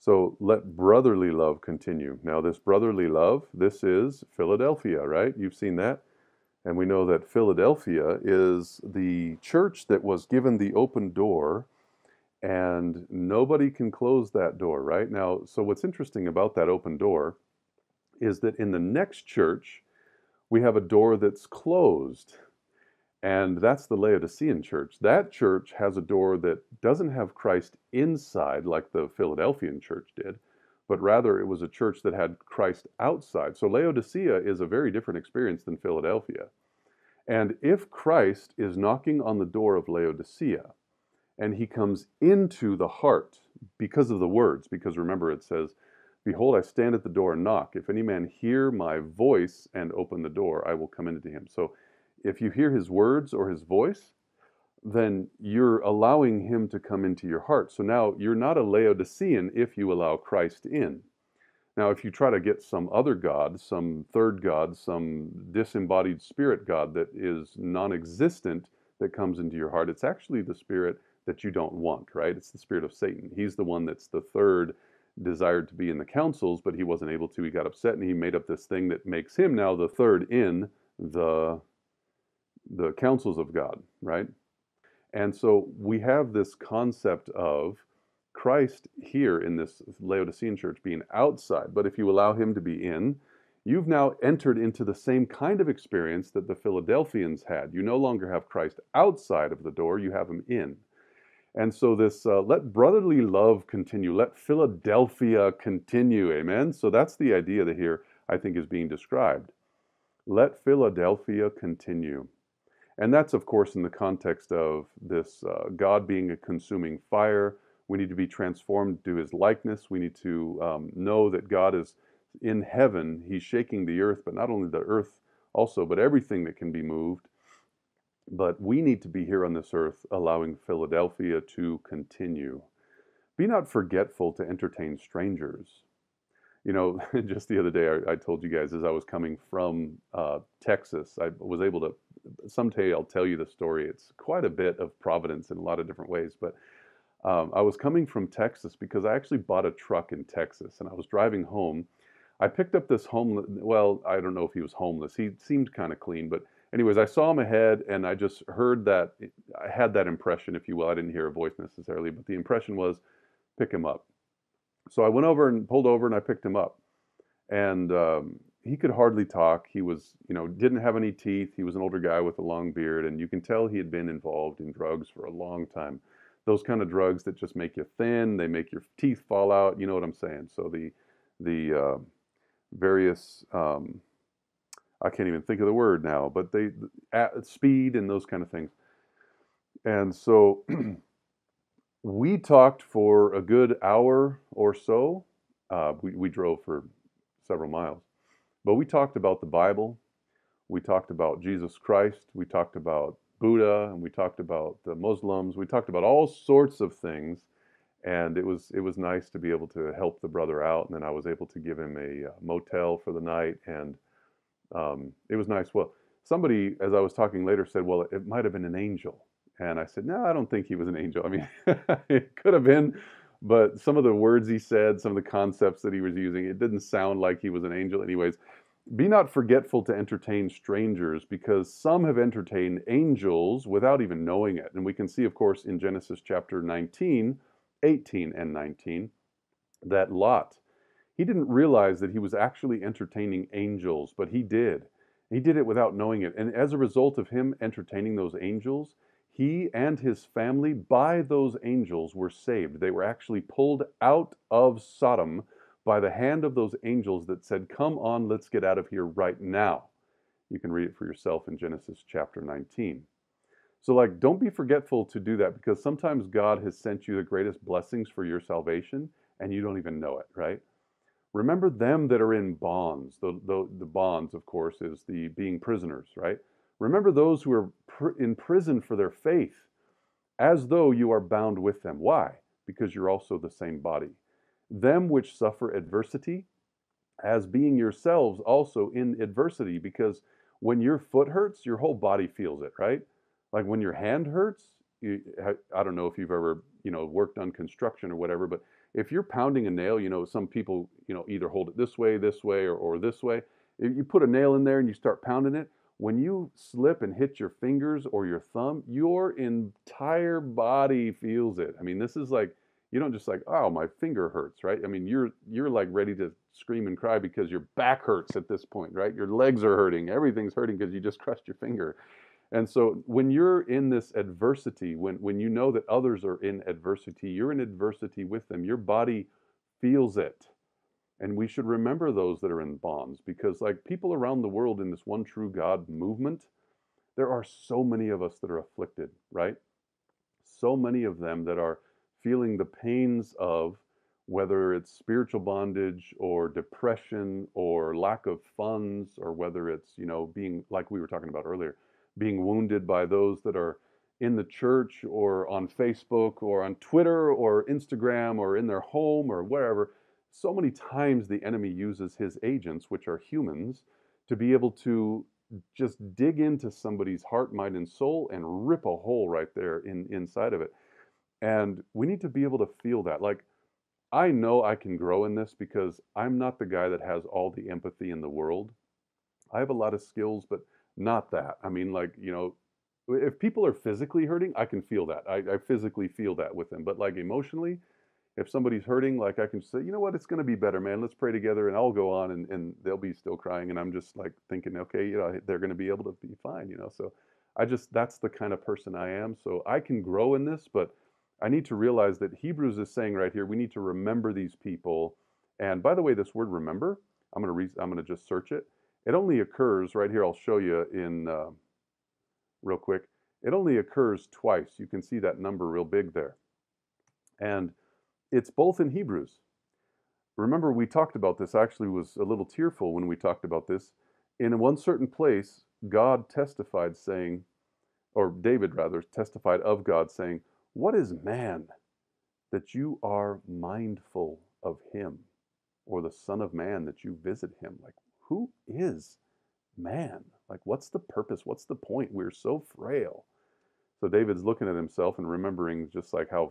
So let brotherly love continue. Now, this brotherly love, this is Philadelphia, right? You've seen that. And we know that Philadelphia is the church that was given the open door, and nobody can close that door, right? Now, so what's interesting about that open door is that in the next church, we have a door that's closed. And that's the Laodicean church. That church has a door that doesn't have Christ inside like the Philadelphian church did, but rather it was a church that had Christ outside. So Laodicea is a very different experience than Philadelphia. And if Christ is knocking on the door of Laodicea and he comes into the heart because of the words, because remember it says, "Behold, I stand at the door and knock. If any man hear my voice and open the door, I will come into him." So if you hear his words or his voice, then you're allowing him to come into your heart. So now you're not a Laodicean if you allow Christ in. Now, if you try to get some other God, some third God, some disembodied spirit God that is non existent that comes into your heart, it's actually the spirit that you don't want, right? It's the spirit of Satan. He's the one that's the third, desired to be in the councils, but he wasn't able to. He got upset and he made up this thing that makes him now the third in the councils of God, right? And so we have this concept of Christ here in this Laodicean church being outside, but if you allow him to be in, you've now entered into the same kind of experience that the Philadelphians had. You no longer have Christ outside of the door, you have him in. And so this let brotherly love continue, let Philadelphia continue, amen? So that's the idea that here I think is being described. Let Philadelphia continue. And that's, of course, in the context of this God being a consuming fire. We need to be transformed to his likeness. We need to know that God is in heaven. He's shaking the earth, but not only the earth also, but everything that can be moved. But we need to be here on this earth, allowing Philadelphia to continue. Be not forgetful to entertain strangers. You know, just the other day, I told you guys as I was coming from Texas, I was able to, someday I'll tell you the story. It's quite a bit of providence in a lot of different ways. But I was coming from Texas because I actually bought a truck in Texas and I was driving home. I picked up this homeless, well, I don't know if he was homeless. He seemed kind of clean. But anyways, I saw him ahead and I just heard that, I had that impression, if you will. I didn't hear a voice necessarily, but the impression was pick him up. So I went over and pulled over and I picked him up. And he could hardly talk. He was, didn't have any teeth. He was an older guy with a long beard. And you can tell he had been involved in drugs for a long time. Those kind of drugs that just make you thin, they make your teeth fall out. You know what I'm saying? So the various, I can't even think of the word now, but they, speed and those kind of things. And so we talked for a good hour or so. We drove for several miles. But we talked about the Bible. We talked about Jesus Christ. We talked about Buddha, and we talked about the Muslims. We talked about all sorts of things. And it was nice to be able to help the brother out. And then I was able to give him a motel for the night. And it was nice. Well, somebody, as I was talking later, said, well, it might have been an angel. And I said, no, I don't think he was an angel. I mean, it could have been, but some of the words he said, some of the concepts that he was using, it didn't sound like he was an angel. Anyways, be not forgetful to entertain strangers, because some have entertained angels without even knowing it. And we can see, of course, in Genesis chapter 19, 18 and 19, that Lot, he didn't realize that he was actually entertaining angels, but he did. He did it without knowing it. And as a result of him entertaining those angels, he and his family, by those angels, were saved. They were actually pulled out of Sodom by the hand of those angels that said, come on, let's get out of here right now. You can read it for yourself in Genesis chapter 19. So, don't be forgetful to do that, because sometimes God has sent you the greatest blessings for your salvation, and you don't even know it, right? Remember them that are in bonds. The bonds, of course, is the being prisoners, right? Remember those who are in prison for their faith, as though you are bound with them. Why? Because you're also the same body. Them which suffer adversity, as being yourselves also in adversity, because when your foot hurts, your whole body feels it, right? Like when your hand hurts, I don't know if you've ever, worked on construction or whatever, but if you're pounding a nail, some people, either hold it this way, or this way. If you put a nail in there and you start pounding it, when you slip and hit your fingers or your thumb, your entire body feels it. I mean, this is like, you don't just like, oh, my finger hurts, right? I mean, you're like ready to scream and cry because your back hurts at this point, right? Your legs are hurting, everything's hurting because you just crushed your finger. And so when you're in this adversity, when you know that others are in adversity, you're in adversity with them, your body feels it. And we should remember those that are in bonds, because like people around the world in this one true God movement, there are so many of us that are afflicted, right? So many of them that are feeling the pains of, whether it's spiritual bondage or depression or lack of funds, or whether it's, being, like we were talking about earlier, being wounded by those that are in the church or on Facebook or on Twitter or Instagram or in their home or wherever. So many times the enemy uses his agents, which are humans, to be able to just dig into somebody's heart, mind, and soul and rip a hole right there inside of it. And we need to be able to feel that. Like, I know I can grow in this because I'm not the guy that has all the empathy in the world. I have a lot of skills, but not that. I mean, like, if people are physically hurting, I can feel that. I physically feel that with them. But like emotionally, if somebody's hurting, like I can say, you know what, it's going to be better, man. Let's pray together, and I'll go on, and they'll be still crying. And I'm just like thinking, okay, they're going to be able to be fine. So that's the kind of person I am. So I can grow in this, but I need to realize that Hebrews is saying right here, we need to remember these people. And by the way, this word remember, I'm going to just search it. It only occurs right here. I'll show you in real quick. It only occurs twice. You can see that number real big there. And it's both in Hebrews. Remember, we talked about this. I actually was a little tearful when we talked about this. In one certain place, God testified saying, or David rather testified of God saying, "What is man that you are mindful of him, or the Son of Man that you visit him?" Like, who is man? Like, what's the purpose? What's the point? We're so frail. So David's looking at himself and remembering just like how,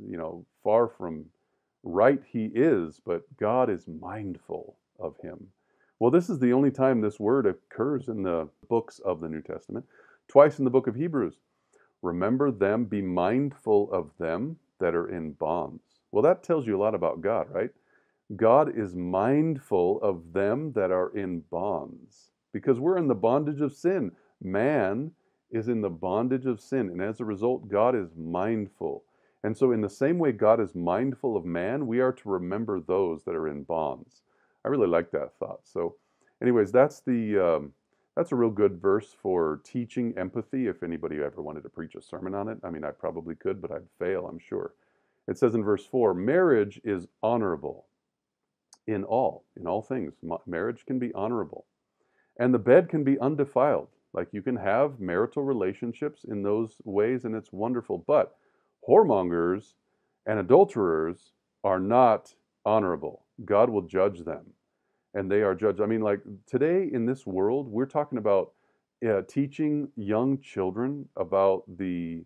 far from right he is, but God is mindful of him. Well, this is the only time this word occurs in the books of the New Testament. Twice in the book of Hebrews. Remember them, be mindful of them that are in bonds. Well, that tells you a lot about God, right? God is mindful of them that are in bonds, because we're in the bondage of sin. Man is in the bondage of sin, and as a result, God is mindful. And so in the same way God is mindful of man, we are to remember those that are in bonds. I really like that thought. So anyways, that's a real good verse for teaching empathy if anybody ever wanted to preach a sermon on it. I mean, I probably could, but I'd fail, I'm sure. It says in verse 4, marriage is honorable in all things. Marriage can be honorable. And the bed can be undefiled. Like, you can have marital relationships in those ways, and it's wonderful. But whoremongers and adulterers are not honorable. God will judge them, and they are judged. I mean, like today in this world, we're talking about teaching young children about the,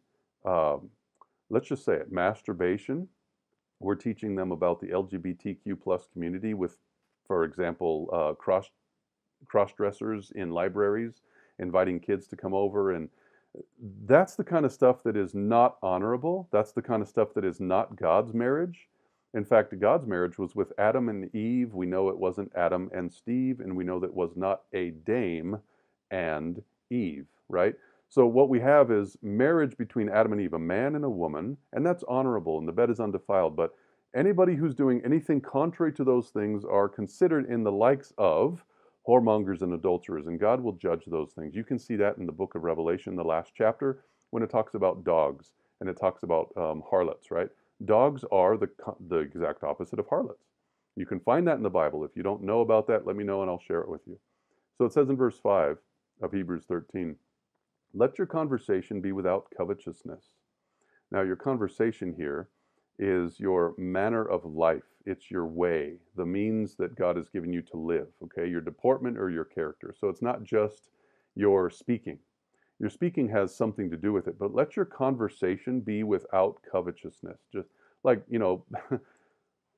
let's just say it, masturbation. We're teaching them about the LGBTQ plus community with, for example, cross-dressers in libraries, inviting kids to come over. And that's the kind of stuff that is not honorable. That's the kind of stuff that is not God's marriage. In fact, God's marriage was with Adam and Eve. We know it wasn't Adam and Steve, and we know that it was not a dame and Eve, right? So what we have is marriage between Adam and Eve, a man and a woman, and that's honorable, and the bed is undefiled. But anybody who's doing anything contrary to those things are considered in the likes of whoremongers and adulterers, and God will judge those things. You can see that in the book of Revelation, the last chapter, when it talks about dogs, and it talks about harlots, right? Dogs are the exact opposite of harlots. You can find that in the Bible. If you don't know about that, let me know and I'll share it with you. So it says in verse 5 of Hebrews 13, let your conversation be without covetousness. Now, your conversation here is your manner of life. It's your way, the means that God has given you to live, okay? Your deportment or your character. So it's not just your speaking. Your speaking has something to do with it, but let your conversation be without covetousness. Just like,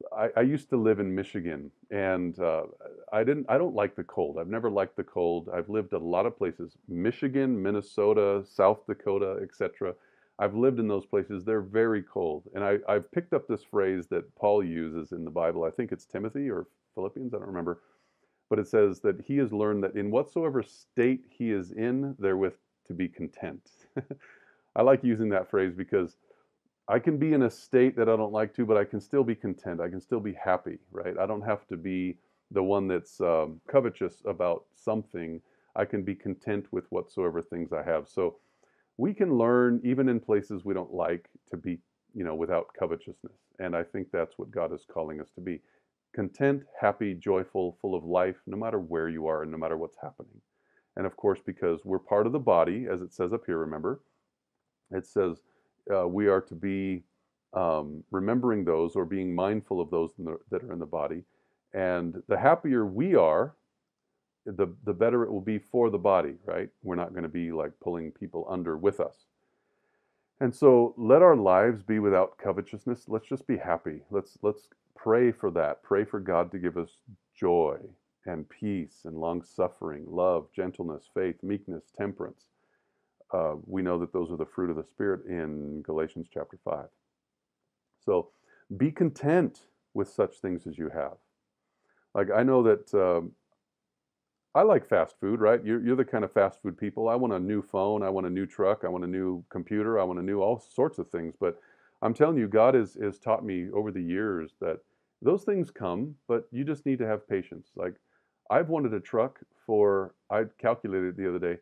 I used to live in Michigan, and I don't like the cold. I've never liked the cold. I've lived a lot of places, Michigan, Minnesota, South Dakota, etc. I've lived in those places. They're very cold. And I've picked up this phrase that Paul uses in the Bible. I think it's Timothy or Philippians, I don't remember. But it says that he has learned that in whatsoever state he is in, therewith to be content. I like using that phrase because I can be in a state that I don't like to, but I can still be content. I can still be happy, right? I don't have to be the one that's covetous about something. I can be content with whatsoever things I have. So we can learn, even in places we don't like, to be, without covetousness. And I think that's what God is calling us to be. Content, happy, joyful, full of life, no matter where you are and no matter what's happening. And of course, because we're part of the body, as it says up here, remember, it says we are to be remembering those or being mindful of those that are in the body. And the happier we are, the better it will be for the body, right? We're not going to be like pulling people under with us. And so let our lives be without covetousness. Let's just be happy. Let's pray for that. Pray for God to give us joy and peace and long suffering, love, gentleness, faith, meekness, temperance. We know that those are the fruit of the Spirit in Galatians chapter 5. So be content with such things as you have. Like I know that I like fast food, right? You're the kind of fast food people. I want a new phone. I want a new truck. I want a new computer. I want a new all sorts of things. But I'm telling you, God has taught me over the years that those things come, but you just need to have patience. Like I've wanted a truck for, I calculated the other day,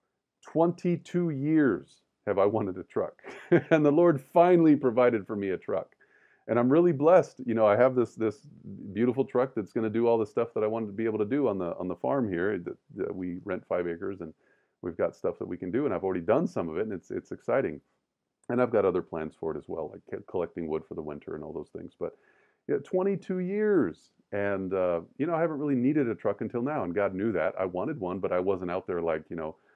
22 years have I wanted a truck. And the Lord finally provided for me a truck. And I'm really blessed. I have this beautiful truck that's going to do all the stuff that I wanted to be able to do on the farm here. That we rent 5 acres, and we've got stuff that we can do, and I've already done some of it, and it's exciting. And I've got other plans for it as well, like collecting wood for the winter and all those things. But yeah, 22 years, and I haven't really needed a truck until now, and God knew that. I wanted one, but I wasn't out there like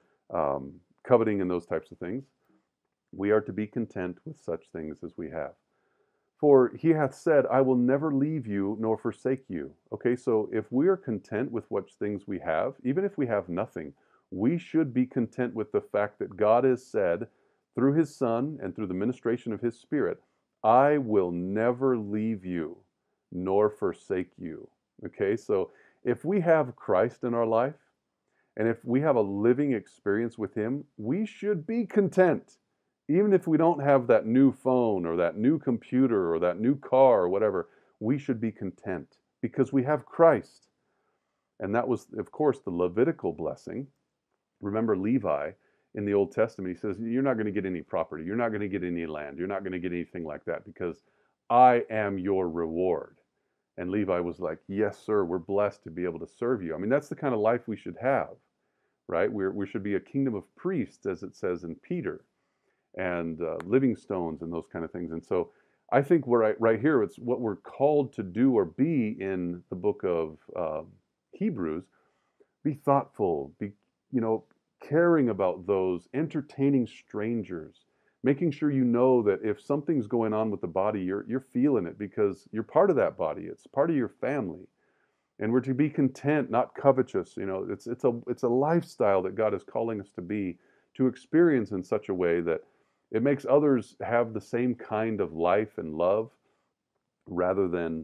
coveting and those types of things. We are to be content with such things as we have. For he hath said, I will never leave you nor forsake you. Okay, so if we are content with what things we have, even if we have nothing, we should be content with the fact that God has said through his Son and through the ministration of his Spirit, I will never leave you nor forsake you. Okay, so if we have Christ in our life, and if we have a living experience with him, we should be content. Even if we don't have that new phone or that new computer or that new car or whatever, we should be content because we have Christ. And that was, of course, the Levitical blessing. Remember Levi in the Old Testament, he says, you're not going to get any property. You're not going to get any land. You're not going to get anything like that because I am your reward. And Levi was like, yes, sir, we're blessed to be able to serve you. I mean, that's the kind of life we should have, right? We should be a kingdom of priests, as it says in Peter, and living stones and those kind of things. And so I think we're right here, it's what we're called to do or be in the book of Hebrews. Be thoughtful, be, caring about those, entertaining strangers, making sure you know that if something's going on with the body, you're feeling it because you're part of that body. It's part of your family. And we're to be content, not covetous. It's a lifestyle that God is calling us to be, to experience in such a way that it makes others have the same kind of life and love rather than,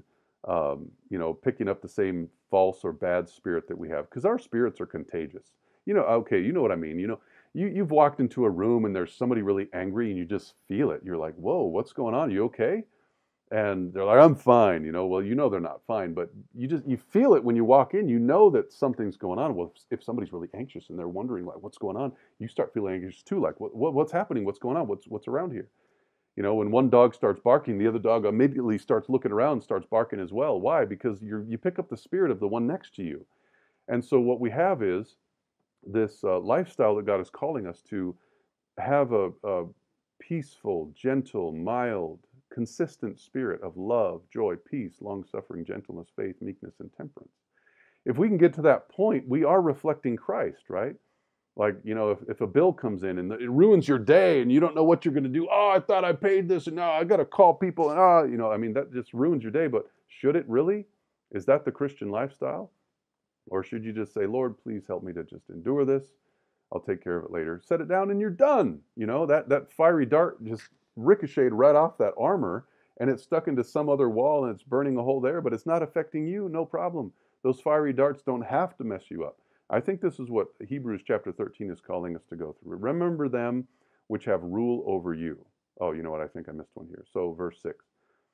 picking up the same false or bad spirit that we have. Because our spirits are contagious. Okay, you know what I mean. You've walked into a room and there's somebody really angry and you just feel it. You're like, whoa, what's going on? Are you okay? And they're like, I'm fine. Well, they're not fine, but you feel it when you walk in. You know that something's going on. Well, if somebody's really anxious and they're wondering like what's going on, you start feeling anxious too. Like what's happening? What's going on? What's around here? When one dog starts barking, the other dog immediately starts looking around and starts barking as well. Why? Because you pick up the spirit of the one next to you. And so what we have is this lifestyle that God is calling us to have a peaceful, gentle, mild, consistent spirit of love, joy, peace, long-suffering, gentleness, faith, meekness, and temperance. If we can get to that point, we are reflecting Christ, right? Like, if a bill comes in and it ruins your day and you don't know what you're going to do. Oh, I thought I paid this and now I got to call people. And, that just ruins your day. But Should it really? Is that the Christian lifestyle? Or should you just say, Lord, please help me to just endure this. I'll take care of it later. Set it down and you're done. You know, that fiery dart just ricocheted right off that armor and it's stuck into some other wall and it's burning a hole there, but it's not affecting you. No problem. Those fiery darts don't have to mess you up. I think this is what Hebrews chapter 13 is calling us to go through. Remember them which have rule over you. Oh, you know what? I think I missed one here. So verse 6.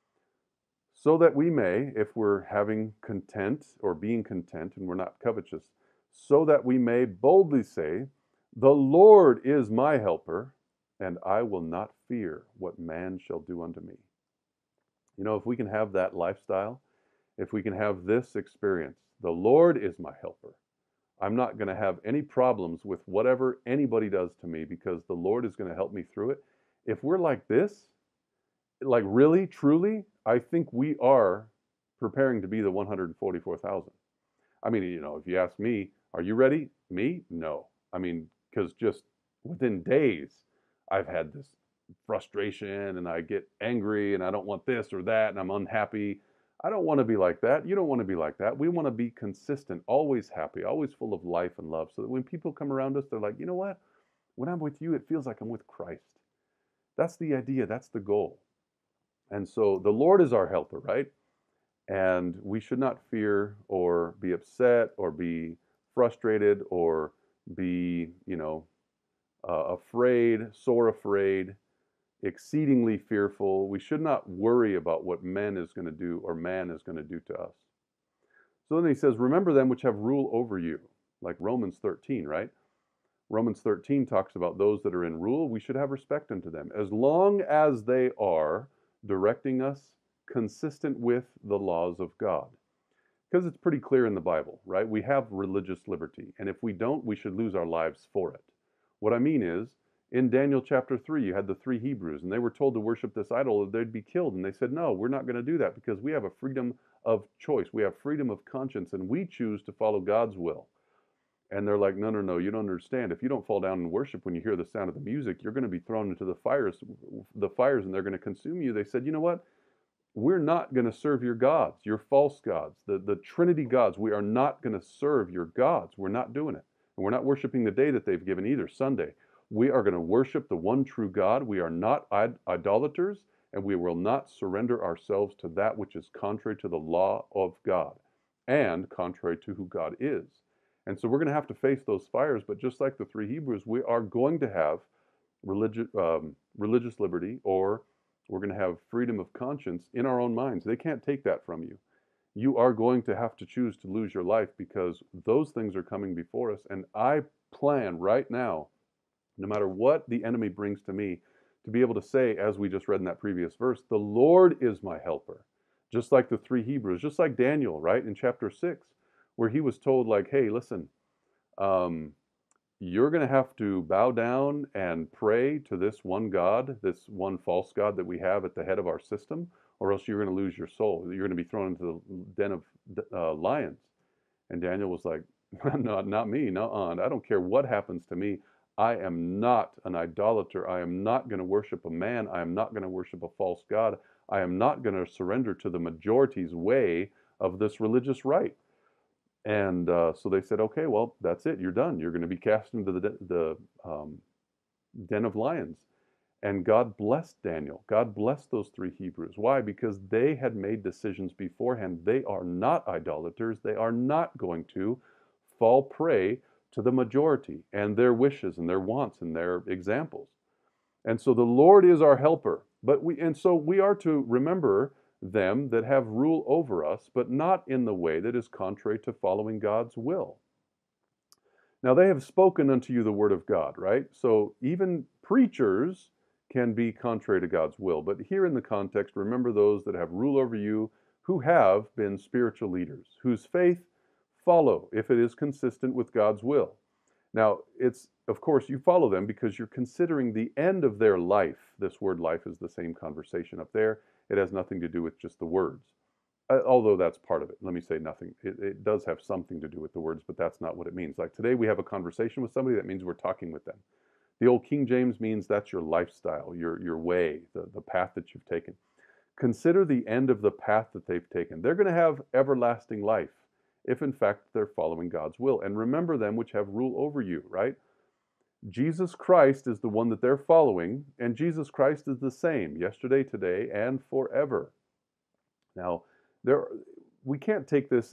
So that we may, if we're having content or being content and we're not covetous, so that we may boldly say, the Lord is my helper, and I will not fear what man shall do unto me. You know, if we can have that lifestyle, if we can have this experience, the Lord is my helper. I'm not going to have any problems with whatever anybody does to me because the Lord is going to help me through it. If we're like this, like really, truly, I think we are preparing to be the 144,000. I mean, you know, if you ask me, are you ready? Me? No. I mean, because just within days, I've had this frustration and I get angry and I don't want this or that and I'm unhappy. I don't want to be like that. You don't want to be like that. We want to be consistent, always happy, always full of life and love, so that when people come around us, they're like, you know what? When I'm with you, it feels like I'm with Christ. That's the idea. That's the goal. And so the Lord is our helper, right? And we should not fear or be upset or be frustrated or be, you know, afraid, sore afraid, exceedingly fearful. We should not worry about what man is going to do or man is going to do to us. So then he says, remember them which have rule over you, like Romans 13, right? Romans 13 talks about those that are in rule. We should have respect unto them as long as they are directing us consistent with the laws of God. Because it's pretty clear in the Bible, right? We have religious liberty. And if we don't, we should lose our lives for it. What I mean is, in Daniel chapter 3, you had the three Hebrews, and they were told to worship this idol or they'd be killed. And they said, no, we're not going to do that because we have a freedom of choice. We have freedom of conscience, and we choose to follow God's will. And they're like, no, no, no, you don't understand. If you don't fall down and worship when you hear the sound of the music, you're going to be thrown into the fires, and they're going to consume you. They said, you know what? We're not going to serve your gods, your false gods, the Trinity gods. We are not going to serve your gods. We're not doing it. And we're not worshiping the day that they've given either, Sunday. We are going to worship the one true God. We are not idolaters, and we will not surrender ourselves to that which is contrary to the law of God and contrary to who God is. And so we're going to have to face those fires, but just like the three Hebrews, we are going to have religious liberty, or we're going to have freedom of conscience in our own minds. They can't take that from you. You are going to have to choose to lose your life because those things are coming before us. And I plan right now, no matter what the enemy brings to me, to be able to say, as we just read in that previous verse, the Lord is my helper. Just like the three Hebrews, just like Daniel, right, in chapter 6, where he was told, like, hey, listen, you're going to have to bow down and pray to this one God, this one false God that we have at the head of our system, or else you're going to lose your soul. You're going to be thrown into the den of lions. And Daniel was like, not me, no, I don't care what happens to me. I am not an idolater. I am not going to worship a man. I am not going to worship a false God. I am not going to surrender to the majority's way of this religious rite. And so they said, okay, well, that's it. You're done. You're going to be cast into the den of lions. And God blessed Daniel. God blessed those three Hebrews. Why? Because they had made decisions beforehand. They are not idolaters. They are not going to fall prey to the majority and their wishes and their wants and their examples. And so the Lord is our helper. So we are to remember them that have rule over us, but not in the way that is contrary to following God's will. Now they have spoken unto you the word of God, right? So even preachers can be contrary to God's will. But here in the context, remember those that have rule over you who have been spiritual leaders, whose faith follow if it is consistent with God's will. Now, it's, of course, you follow them because you're considering the end of their life. This word life is the same conversation up there. It has nothing to do with just the words, although that's part of it. Let me say nothing. It does have something to do with the words, but that's not what it means. Like today we have a conversation with somebody, that means we're talking with them. The old King James means that's your lifestyle, your way, the path that you've taken. Consider the end of the path that they've taken. They're going to have everlasting life if in fact they're following God's will. And remember them which have rule over you, right? Jesus Christ is the one that they're following, and Jesus Christ is the same yesterday, today, and forever. Now, we can't take this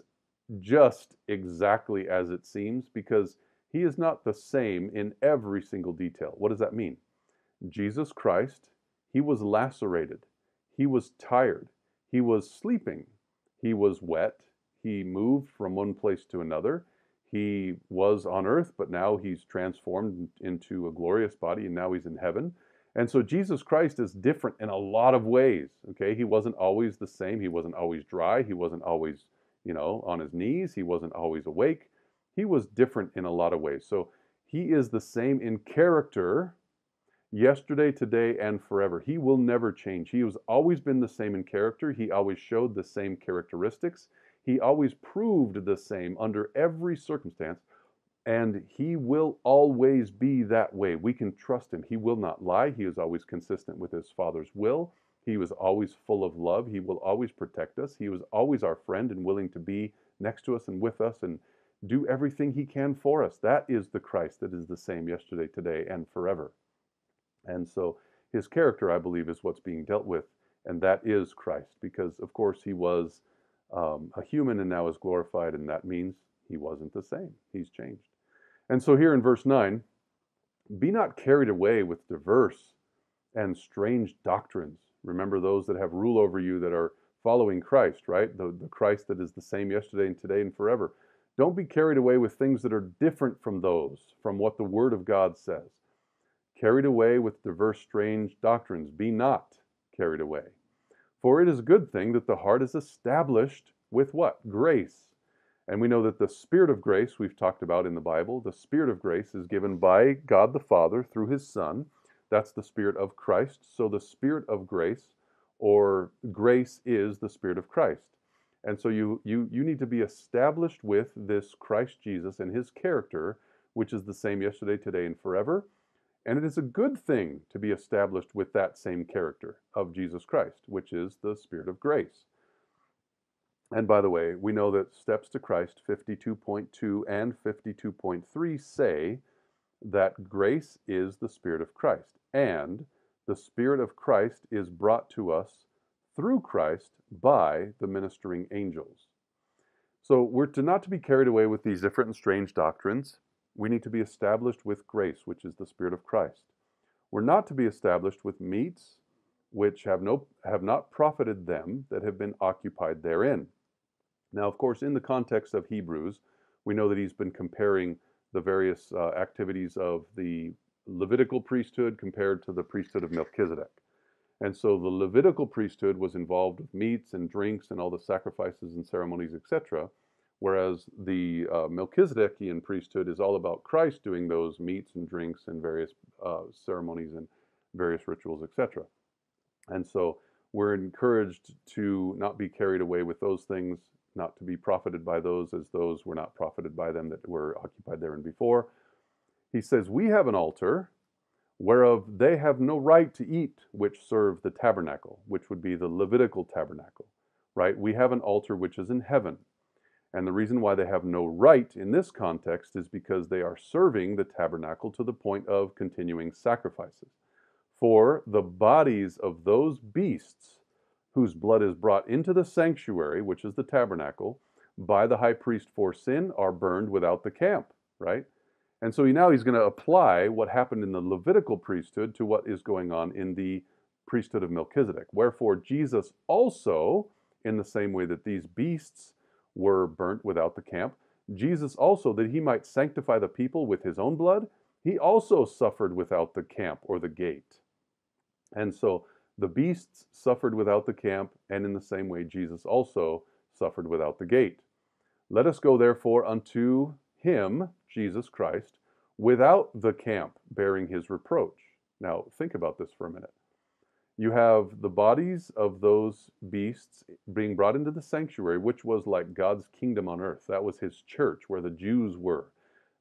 just exactly as it seems, because he is not the same in every single detail. What does that mean? Jesus Christ, he was lacerated. He was tired. He was sleeping. He was wet. He moved from one place to another. He was on earth, but now he's transformed into a glorious body, and now he's in heaven. And so Jesus Christ is different in a lot of ways. Okay, he wasn't always the same. He wasn't always dry. He wasn't always, on his knees. He wasn't always awake. He was different in a lot of ways. So he is the same in character yesterday, today, and forever. He will never change. He has always been the same in character. He always showed the same characteristics. He always proved the same under every circumstance, and he will always be that way. We can trust him. He will not lie. He is always consistent with his Father's will. He was always full of love. He will always protect us. He was always our friend and willing to be next to us and with us and do everything he can for us. That is the Christ that is the same yesterday, today, and forever. And so his character, I believe, is what's being dealt with, and that is Christ, because, of course, he was a human and now is glorified, and that means he wasn't the same. He's changed. And so here in verse 9, be not carried away with diverse and strange doctrines. Remember those that have rule over you that are following Christ, right? The Christ that is the same yesterday and today and forever. Don't be carried away with things that are different from what the Word of God says. Carried away with diverse, strange doctrines. Be not carried away. For it is a good thing that the heart is established with what? Grace. And we know that the Spirit of grace, we've talked about in the Bible, the Spirit of grace is given by God the Father through his Son. That's the Spirit of Christ. So the Spirit of grace, or grace, is the Spirit of Christ. And so you need to be established with this Christ Jesus and his character, which is the same yesterday, today, and forever. And it is a good thing to be established with that same character of Jesus Christ, which is the Spirit of grace. And by the way, we know that Steps to Christ 52.2 and 52.3 say that grace is the Spirit of Christ, and the Spirit of Christ is brought to us through Christ by the ministering angels. So we're not to be carried away with these different and strange doctrines. We need to be established with grace, which is the Spirit of Christ. We're not to be established with meats which have not profited them that have been occupied therein. Now, of course, in the context of Hebrews, we know that he's been comparing the various activities of the Levitical priesthood compared to the priesthood of Melchizedek. And so the Levitical priesthood was involved with meats and drinks and all the sacrifices and ceremonies, etc., whereas the Melchizedekian priesthood is all about Christ doing those meats and drinks and various ceremonies and various rituals, etc. And so we're encouraged to not be carried away with those things, not to be profited by those as those were not profited by them that were occupied therein before. He says, we have an altar whereof they have no right to eat, which serve the tabernacle, which would be the Levitical tabernacle, right? We have an altar which is in heaven. And the reason why they have no right in this context is because they are serving the tabernacle to the point of continuing sacrifices. For the bodies of those beasts whose blood is brought into the sanctuary, which is the tabernacle, by the high priest for sin, are burned without the camp, right? And so he's going to apply what happened in the Levitical priesthood to what is going on in the priesthood of Melchizedek. Wherefore Jesus also, in the same way that these beasts were burnt without the camp, Jesus also, that he might sanctify the people with his own blood, he also suffered without the camp or the gate. And so the beasts suffered without the camp, and in the same way Jesus also suffered without the gate. Let us go therefore unto him, Jesus Christ, without the camp, bearing his reproach. Now think about this for a minute. You have the bodies of those beasts being brought into the sanctuary, which was like God's kingdom on earth. That was his church, where the Jews were.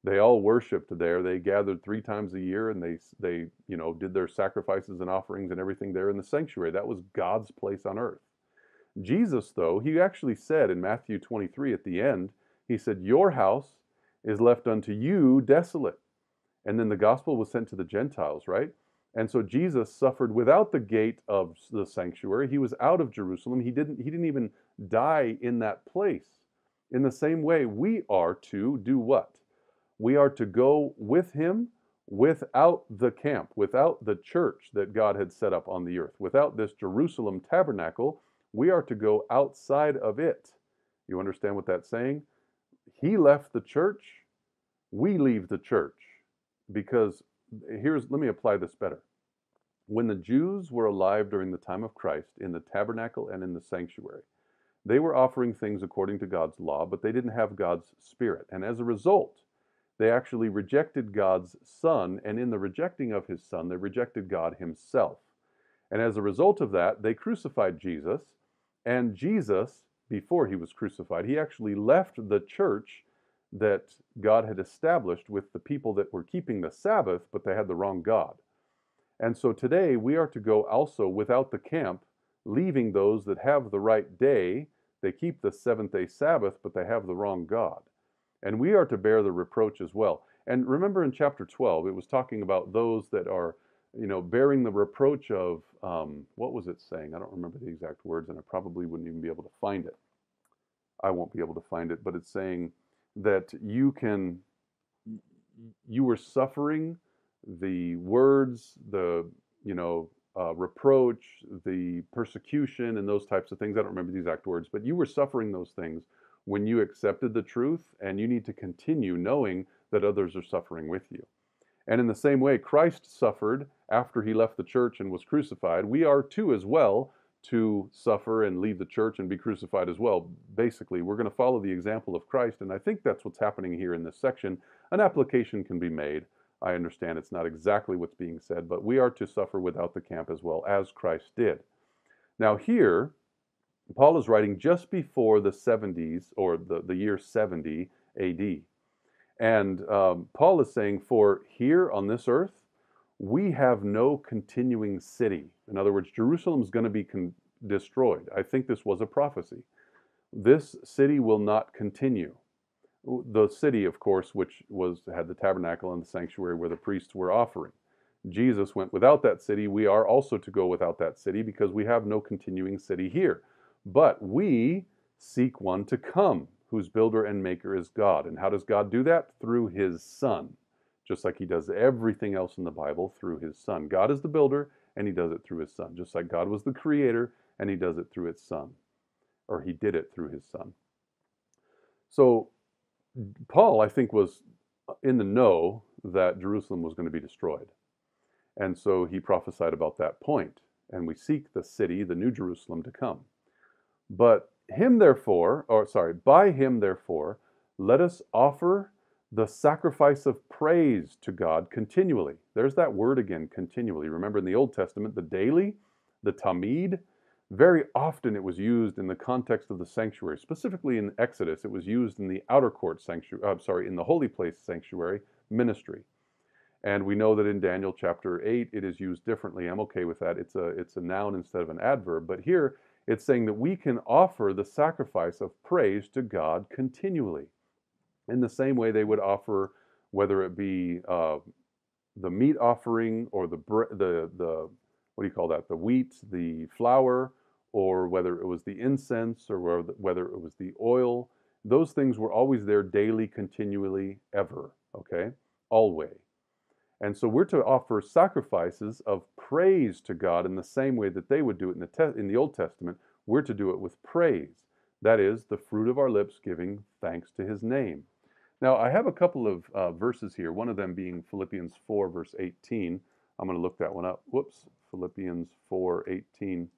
They all worshiped there. They gathered 3 times a year, and they did their sacrifices and offerings and everything there in the sanctuary. That was God's place on earth. Jesus, though, he actually said in Matthew 23 at the end, he said, "Your house is left unto you desolate." And then the gospel was sent to the Gentiles, right? And so Jesus suffered without the gate of the sanctuary. He was out of Jerusalem. He didn't even die in that place. In the same way, we are to do what? We are to go with him without the camp, without the church that God had set up on the earth, without this Jerusalem tabernacle. We are to go outside of it. You understand what that's saying? He left the church. We leave the church. Because let me apply this better. When the Jews were alive during the time of Christ in the tabernacle and in the sanctuary, they were offering things according to God's law, but they didn't have God's Spirit. And as a result, they actually rejected God's Son, and in the rejecting of his Son, they rejected God himself. And as a result of that, they crucified Jesus, and Jesus, before he was crucified, he actually left the church that God had established with the people that were keeping the Sabbath, but they had the wrong God. And so today we are to go also without the camp, leaving those that have the right day. They keep the seventh-day Sabbath, but they have the wrong God. And we are to bear the reproach as well. And remember in chapter 12, it was talking about those that are, bearing the reproach of, what was it saying? I don't remember the exact words, and I probably wouldn't even be able to find it. I won't be able to find it, but it's saying that you were suffering the words, the reproach, the persecution, and those types of things. I don't remember the exact words, but you were suffering those things when you accepted the truth, and you need to continue knowing that others are suffering with you. And in the same way, Christ suffered after he left the church and was crucified. We are too as well to suffer and leave the church and be crucified as well. Basically, we're going to follow the example of Christ, and I think that's what's happening here in this section. An application can be made. I understand it's not exactly what's being said, but we are to suffer without the camp as well, as Christ did. Now here, Paul is writing just before the 70s, or the year 70 AD. And Paul is saying, for here on this earth, we have no continuing city. In other words, Jerusalem is going to be destroyed. I think this was a prophecy. This city will not continue. The city, of course, which had the tabernacle and the sanctuary where the priests were offering. Jesus went without that city. We are also to go without that city because we have no continuing city here. But we seek one to come, whose builder and maker is God. And how does God do that? Through his Son. Just like he does everything else in the Bible through his Son. God is the builder, and he does it through his Son. Just like God was the creator, and he does it through his Son. Or he did it through his Son. So Paul, I think, was in the know that Jerusalem was going to be destroyed. And so he prophesied about that point. And we seek the city, the New Jerusalem, to come. But by him, therefore, let us offer the sacrifice of praise to God continually. There's that word again, continually. Remember in the Old Testament, the daily, the tamid, very often it was used in the context of the sanctuary. Specifically in Exodus, it was used in the outer court sanctuary, in the holy place sanctuary ministry. And we know that in Daniel chapter 8, it is used differently. I'm okay with that. It's a noun instead of an adverb. But here, it's saying that we can offer the sacrifice of praise to God continually. In the same way they would offer, whether it be the meat offering or the what do you call that? The wheat, the flour, or whether it was the incense, or whether it was the oil. Those things were always there daily, continually, ever. Okay? Always. And so we're to offer sacrifices of praise to God in the same way that they would do it in the Old Testament. We're to do it with praise. That is, the fruit of our lips giving thanks to his name. Now, I have a couple of verses here, one of them being Philippians 4, verse 18. I'm going to look that one up. Whoops. Philippians 4:18.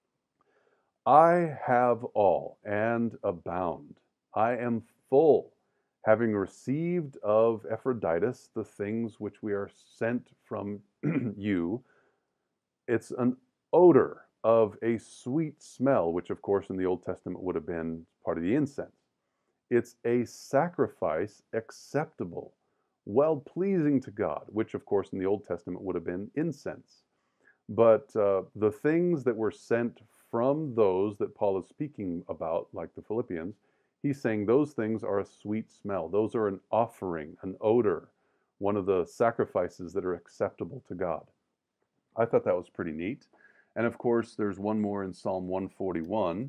I have all and abound. I am full, having received of Epaphroditus the things which we are sent from you. It's an odor of a sweet smell, which of course in the Old Testament would have been part of the incense. It's a sacrifice acceptable, well-pleasing to God, which of course in the Old Testament would have been incense. But the things that were sent from those that Paul is speaking about, like the Philippians, he's saying those things are a sweet smell. Those are an offering, an odor, one of the sacrifices that are acceptable to God. I thought that was pretty neat. And of course, there's one more in Psalm 141.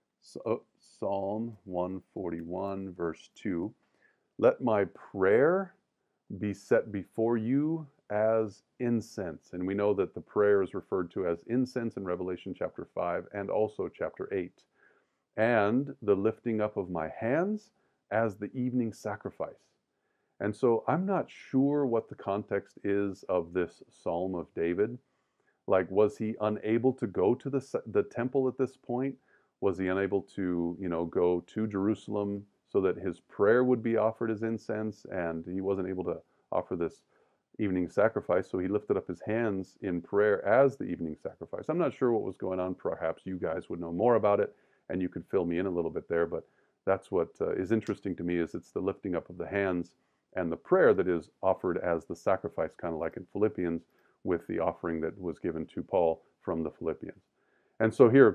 Psalm 141, verse 2. Let my prayer be set before you as incense. And we know that the prayer is referred to as incense in Revelation chapter 5 and also chapter 8. And the lifting up of my hands as the evening sacrifice. And so I'm not sure what the context is of this Psalm of David. Like, was he unable to go to the temple at this point? Was he unable to, go to Jerusalem so that his prayer would be offered as incense, and he wasn't able to offer this evening sacrifice, so he lifted up his hands in prayer as the evening sacrifice. I'm not sure what was going on. Perhaps you guys would know more about it, and you could fill me in a little bit there, but that's what is interesting to me, is it's the lifting up of the hands and the prayer that is offered as the sacrifice, kind of like in Philippians, with the offering that was given to Paul from the Philippians. And so here,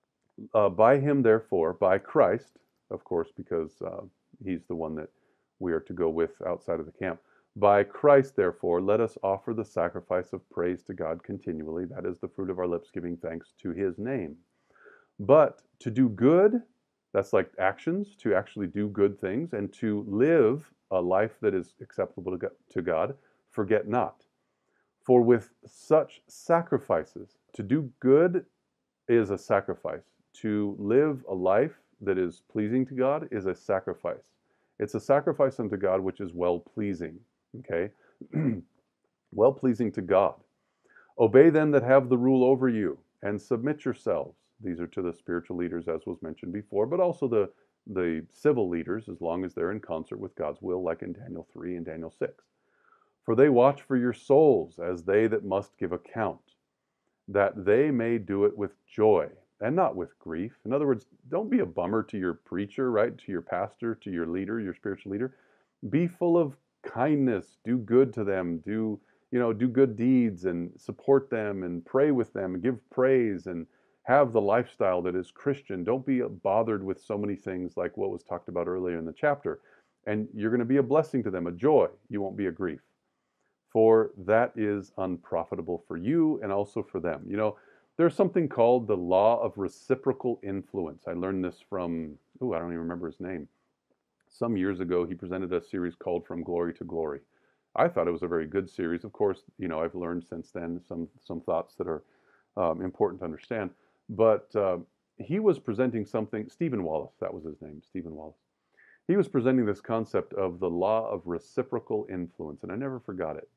by him, therefore, by Christ, of course, because he's the one that we are to go with outside of the camp. By Christ, therefore, let us offer the sacrifice of praise to God continually. That is the fruit of our lips, giving thanks to his name. But to do good, that's like actions, to actually do good things, and to live a life that is acceptable to God, forget not. For with such sacrifices, to do good is a sacrifice. To live a life that is pleasing to God is a sacrifice. It's a sacrifice unto God which is well-pleasing. Okay? Well-pleasing to God. Obey them that have the rule over you, and submit yourselves. These are to the spiritual leaders, as was mentioned before, but also the civil leaders, as long as they're in concert with God's will, like in Daniel 3 and Daniel 6. For they watch for your souls as they that must give account, that they may do it with joy and not with grief. In other words, don't be a bummer to your preacher, right? To your pastor, to your leader, your spiritual leader. Be full of kindness. Do good to them. Do good deeds and support them and pray with them and give praise and have the lifestyle that is Christian. Don't be bothered with so many things like what was talked about earlier in the chapter. And you're going to be a blessing to them, a joy. You won't be a grief. For that is unprofitable for you and also for them. There's something called the law of reciprocal influence. I learned this from, I don't even remember his name. Some years ago, he presented a series called From Glory to Glory. I thought it was a very good series. Of course, I've learned since then some thoughts that are important to understand. But he was presenting something, Stephen Wallace, that was his name, Stephen Wallace. He was presenting this concept of the law of reciprocal influence, and I never forgot it.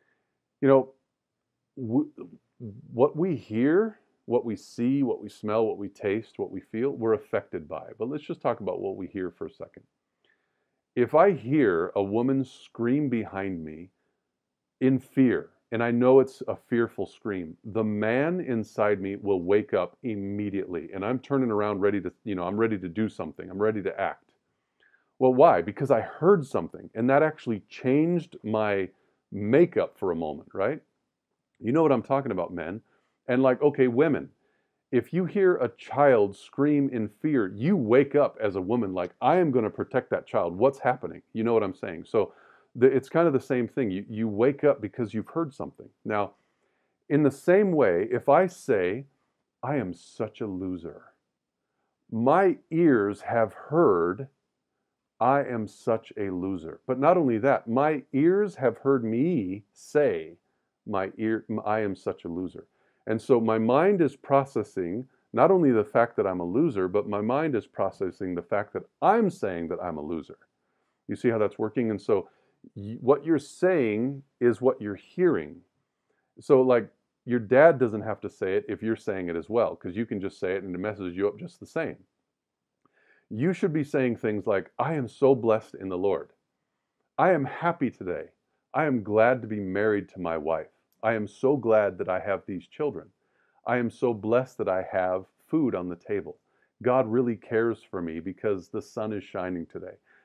What we hear, what we see, what we smell, what we taste, what we feel, we're affected by. But let's just talk about what we hear for a second. If I hear a woman scream behind me in fear, and I know it's a fearful scream, the man inside me will wake up immediately, and I'm turning around ready to, I'm ready to do something. I'm ready to act. Well, why? Because I heard something, and that actually changed my makeup for a moment, right? You know what I'm talking about, men. And okay, women, if you hear a child scream in fear, you wake up as a woman like, I am going to protect that child. What's happening? You know what I'm saying? So it's kind of the same thing. You wake up because you've heard something. Now, in the same way, if I say, I am such a loser, my ears have heard, I am such a loser. But not only that, my ears have heard me say, I am such a loser. And so my mind is processing not only the fact that I'm a loser, but my mind is processing the fact that I'm saying that I'm a loser. You see how that's working? And so what you're saying is what you're hearing. So your dad doesn't have to say it if you're saying it as well, because you can just say it and it messes you up just the same. You should be saying things like, I am so blessed in the Lord. I am happy today. I am glad to be married to my wife. I am so glad that I have these children. I am so blessed that I have food on the table. God really cares for me because the sun is shining today.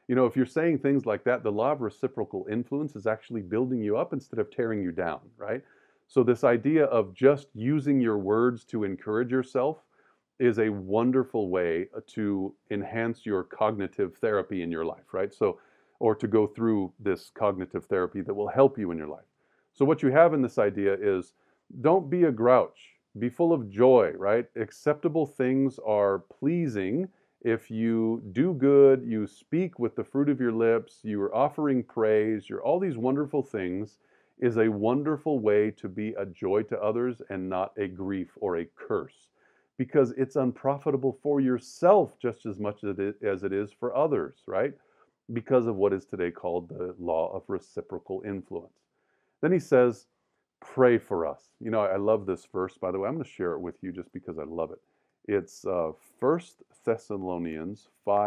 You know, if you're saying things like that, the law of reciprocal influence is actually building you up instead of tearing you down, right? So this idea of just using your words to encourage yourself is a wonderful way to enhance your cognitive therapy in your life, right? So, or to go through this cognitive therapy that will help you in your life. So what you have in this idea is don't be a grouch. Be full of joy, right? Acceptable things are pleasing if you do good, you speak with the fruit of your lips, you are offering praise, you're all these wonderful things is a wonderful way to be a joy to others and not a grief or a curse because it's unprofitable for yourself just as much as it is for others, right? Because of what is today called the law of reciprocal influence. Then he says, pray for us. You know, I love this verse, by the way. I'm going to share it with you just because I love it. It's 1 Thessalonians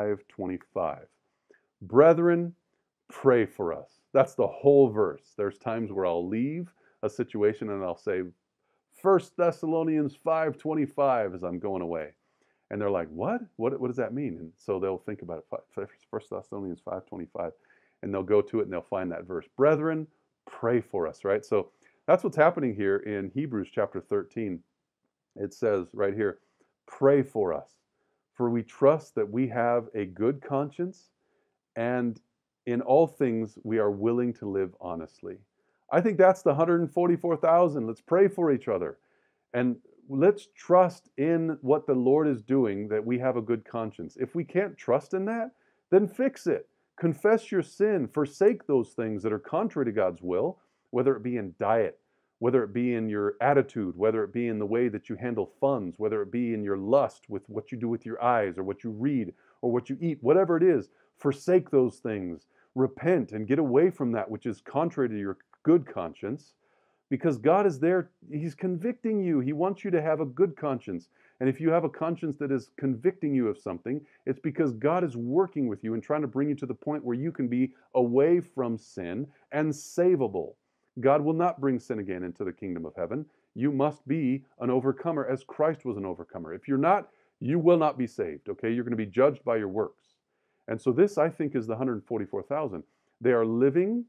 5:25. Brethren, pray for us. That's the whole verse. There's times where I'll leave a situation and I'll say 1 Thessalonians 5:25 as I'm going away. And they're like, what? What does that mean? And so they'll think about it. 1 Thessalonians 5:25. And they'll go to it and they'll find that verse. Brethren, pray for us, right? So that's what's happening here in Hebrews chapter 13. It says right here, pray for us, for we trust that we have a good conscience, and in all things we are willing to live honestly. I think that's the 144,000. Let's pray for each other. And let's trust in what the Lord is doing, that we have a good conscience. If we can't trust in that, then fix it. Confess your sin. Forsake those things that are contrary to God's will, whether it be in diet, whether it be in your attitude, whether it be in the way that you handle funds, whether it be in your lust with what you do with your eyes or what you read or what you eat, whatever it is, forsake those things. Repent and get away from that which is contrary to your good conscience, because God is there. He's convicting you. He wants you to have a good conscience. And if you have a conscience that is convicting you of something, it's because God is working with you and trying to bring you to the point where you can be away from sin and savable. God will not bring sin again into the kingdom of heaven. You must be an overcomer as Christ was an overcomer. If you're not, you will not be saved, okay? You're going to be judged by your works. And so this, I think, is the 144,000. They are living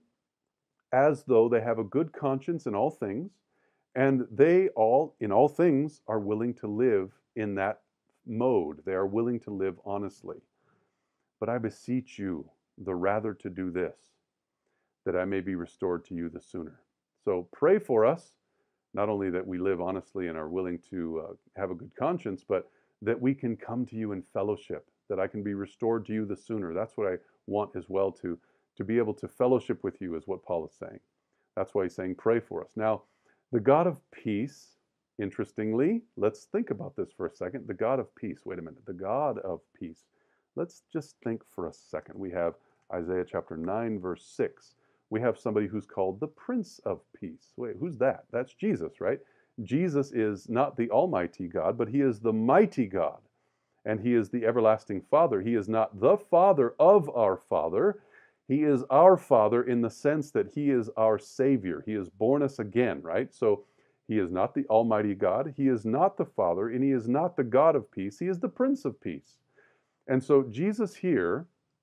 as though they have a good conscience in all things, and they all, in all things, are willing to live in that mode. They are willing to live honestly. But I beseech you, the rather to do this, that I may be restored to you the sooner. So pray for us, not only that we live honestly and are willing to have a good conscience, but that we can come to you in fellowship, that I can be restored to you the sooner. That's what I want as well, to be able to fellowship with you, is what Paul is saying. That's why he's saying pray for us. Now, the God of peace, interestingly, let's think about this for a second. The God of peace, wait a minute, the God of peace. Let's just think for a second. We have Isaiah chapter 9, verse 6. We have somebody who's called the Prince of Peace. Wait, who's that? That's Jesus, right? Jesus is not the Almighty God, but he is the mighty God. And he is the everlasting Father. He is not the Father of our Father. He is our Father in the sense that he is our Savior. He has born us again, right? So he is not the Almighty God. He is not the Father, and he is not the God of peace. He is the Prince of Peace. And so Jesus here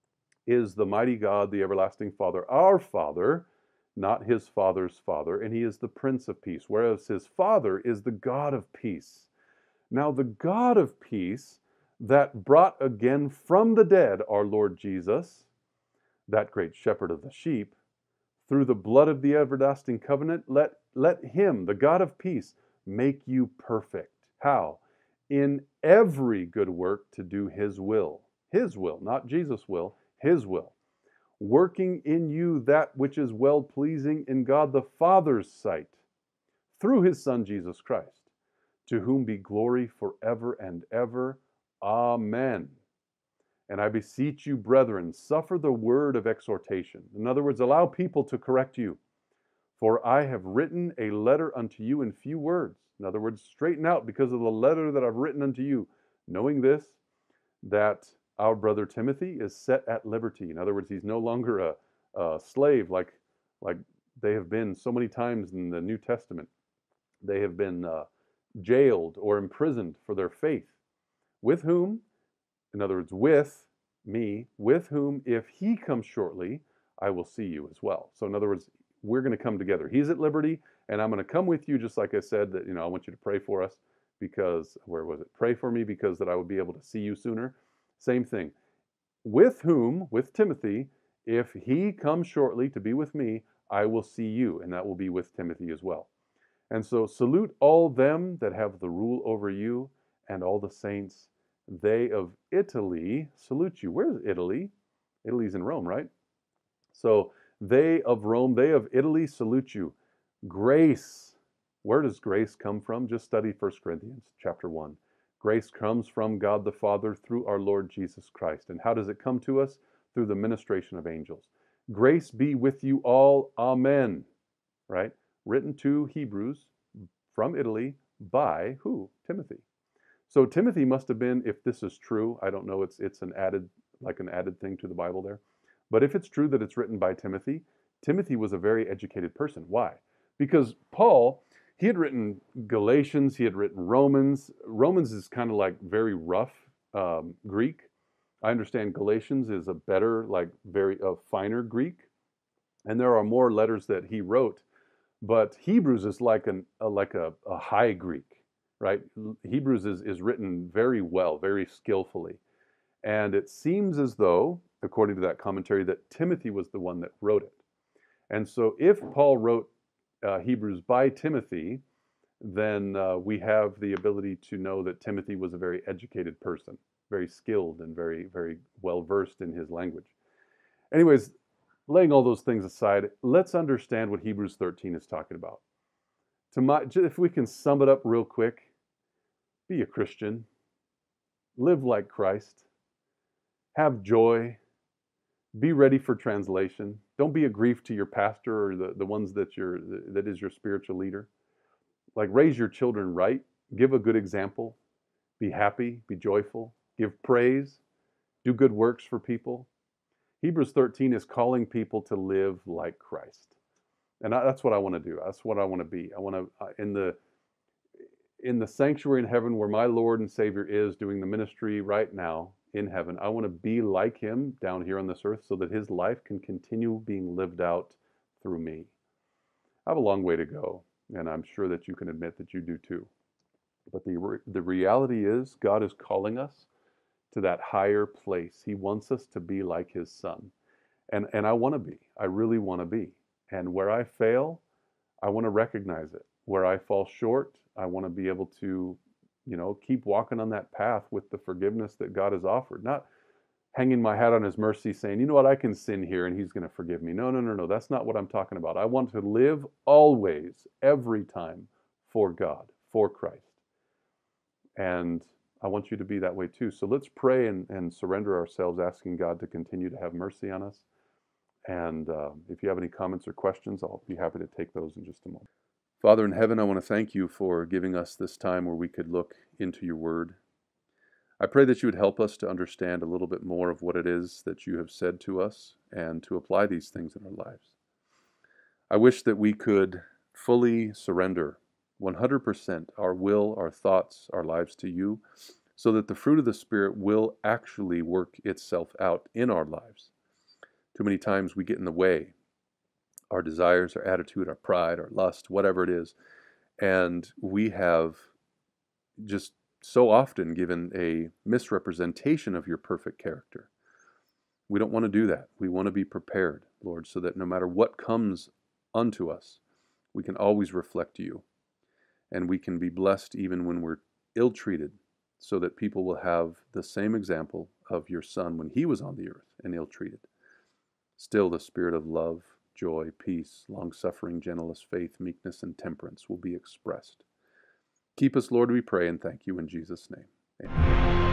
is the mighty God, the everlasting Father, our Father, not his Father's Father, and he is the Prince of Peace, whereas his Father is the God of peace. Now, the God of peace that brought again from the dead our Lord Jesus, that great shepherd of the sheep, through the blood of the everlasting covenant, let him, the God of peace, make you perfect. How? In every good work to do his will. His will, not Jesus' will, his will. Working in you that which is well-pleasing in God the Father's sight, through his Son Jesus Christ, to whom be glory forever and ever. Amen. And I beseech you, brethren, suffer the word of exhortation. In other words, allow people to correct you. For I have written a letter unto you in few words. In other words, straighten out because of the letter that I've written unto you, knowing this, that our brother Timothy is set at liberty. In other words, he's no longer a slave like they have been so many times in the New Testament. They have been jailed or imprisoned for their faith. With whom? In other words, with me, with whom, if he comes shortly, I will see you as well. So in other words, we're going to come together. He's at liberty, and I'm going to come with you, just like I said, that, I want you to pray for us because, where was it? Pray for me because that I would be able to see you sooner. Same thing. With whom, with Timothy, if he comes shortly to be with me, I will see you, and that will be with Timothy as well. And so salute all them that have the rule over you, and all the saints. They of Italy salute you. Where's Italy? Italy's in Rome, right? So they of Rome, they of Italy salute you. Grace. Where does grace come from? Just study 1 Corinthians chapter 1. Grace comes from God the Father through our Lord Jesus Christ. And how does it come to us? Through the ministration of angels. Grace be with you all. Amen. Right? Written to Hebrews from Italy by who? Timothy. So Timothy must have been, if this is true, I don't know, it's an added thing to the Bible there. But if it's true that it's written by Timothy, Timothy was a very educated person. Why? Because Paul, he had written Galatians, he had written Romans. Romans is kind of like very rough Greek. I understand Galatians is a better, finer Greek. And there are more letters that he wrote. But Hebrews is like a high Greek, right? Hebrews is written very well, very skillfully. And it seems as though, according to that commentary, that Timothy was the one that wrote it. And so if Paul wrote Hebrews by Timothy, then we have the ability to know that Timothy was a very educated person, very skilled and very, very well versed in his language. Anyways, laying all those things aside, let's understand what Hebrews 13 is talking about. If we can sum it up real quick, be a Christian, live like Christ, have joy, be ready for translation. Don't be a grief to your pastor or the ones that is your spiritual leader. Like, raise your children right, give a good example, be happy, be joyful, give praise, do good works for people. Hebrews 13 is calling people to live like Christ. And that's what I want to do. That's what I want to be. I want to, in the sanctuary in heaven where my Lord and Savior is doing the ministry right now in heaven, I want to be like him down here on this earth so that his life can continue being lived out through me. I have a long way to go, and I'm sure that you can admit that you do too. But the reality is God is calling us to that higher place. He wants us to be like his son. And I want to be. I really want to be. And where I fail, I want to recognize it. Where I fall short, I want to be able to, keep walking on that path with the forgiveness that God has offered. Not hanging my hat on his mercy saying, you know what, I can sin here and he's going to forgive me. No. That's not what I'm talking about. I want to live always, every time, for God, for Christ. And I want you to be that way too. So let's pray and surrender ourselves, asking God to continue to have mercy on us. And if you have any comments or questions, I'll be happy to take those in just a moment. Father in heaven, I want to thank you for giving us this time where we could look into your word. I pray that you would help us to understand a little bit more of what it is that you have said to us and to apply these things in our lives. I wish that we could fully surrender 100% our will, our thoughts, our lives to you, so that the fruit of the Spirit will actually work itself out in our lives. Too many times we get in the way. Our desires, our attitude, our pride, our lust, whatever it is. And we have just so often given a misrepresentation of your perfect character. We don't want to do that. We want to be prepared, Lord, so that no matter what comes unto us, we can always reflect you. And we can be blessed even when we're ill-treated, so that people will have the same example of your Son when he was on the earth and ill-treated. Still, the spirit of love, joy, peace, long-suffering, gentleness, faith, meekness, and temperance will be expressed. Keep us, Lord, we pray, and thank you in Jesus' name. Amen.